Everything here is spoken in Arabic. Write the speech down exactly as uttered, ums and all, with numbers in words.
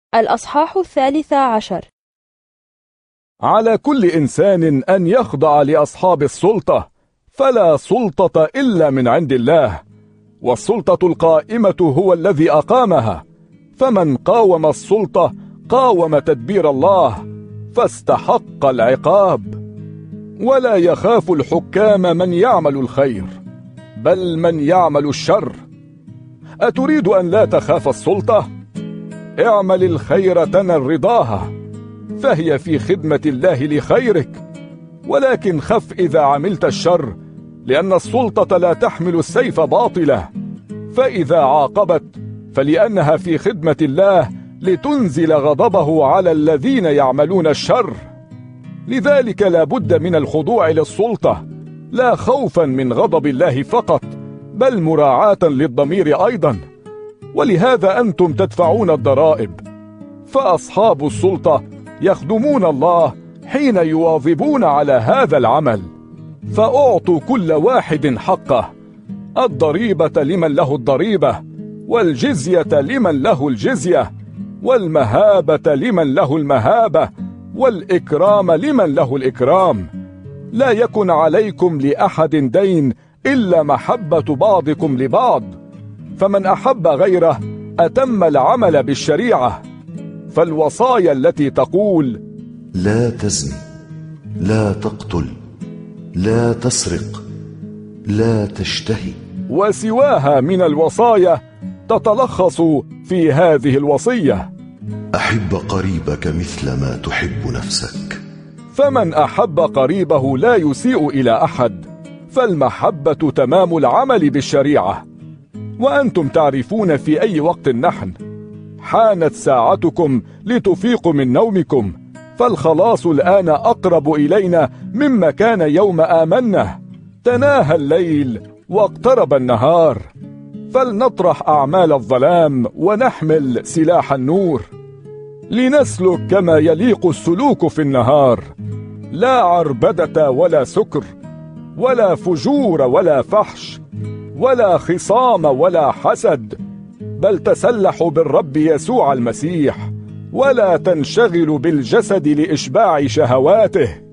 الأصحاح الثالث عشر. على كل إنسان أن يخضع لأصحاب السلطة، فلا سلطة إلا من عند الله، والسلطة القائمة هو الذي أقامها، فمن قاوم السلطة قاوم تدبير الله فاستحق العقاب. ولا يخاف الحكام من يعمل الخير، بل من يعمل الشر. أتريد أن لا تخاف السلطة؟ اعمل الخير تنل رضاها، فهي في خدمة الله لخيرك، ولكن خف إذا عملت الشر، لأن السلطة لا تحمل السيف باطلة، فإذا عاقبت فلأنها في خدمة الله لتنزل غضبه على الذين يعملون الشر. لذلك لا بد من الخضوع للسلطة، لا خوفا من غضب الله فقط، بل مراعاة للضمير أيضا. ولهذا أنتم تدفعون الضرائب، فأصحاب السلطة يخدمون الله حين يواظبون على هذا العمل. فأعطوا كل واحد حقه، الضريبة لمن له الضريبة، والجزية لمن له الجزية، والمهابة لمن له المهابة، والإكرام لمن له الإكرام. لا يكن عليكم لأحد دين إلا محبة بعضكم لبعض، فمن أحب غيره أتم العمل بالشريعة. فالوصايا التي تقول: لا تزني، لا تقتل، لا تسرق، لا تشتهي، وسواها من الوصايا تتلخص في هذه الوصية: أحب قريبك مثل ما تحب نفسك. فمن أحب قريبه لا يسيء إلى أحد، فالمحبة تمام العمل بالشريعة. وأنتم تعرفون في أي وقت نحن، حانت ساعتكم لتفيقوا من نومكم، فالخلاص الآن أقرب إلينا مما كان يوم آمنا. تناهى الليل واقترب النهار، فلنطرح أعمال الظلام ونحمل سلاح النور، لنسلك كما يليق السلوك في النهار، لا عربدة ولا سكر، ولا فجور ولا فحش، ولا خصام ولا حسد، بل تسلحوا بالرب يسوع المسيح، ولا تنشغلوا بالجسد لإشباع شهواته.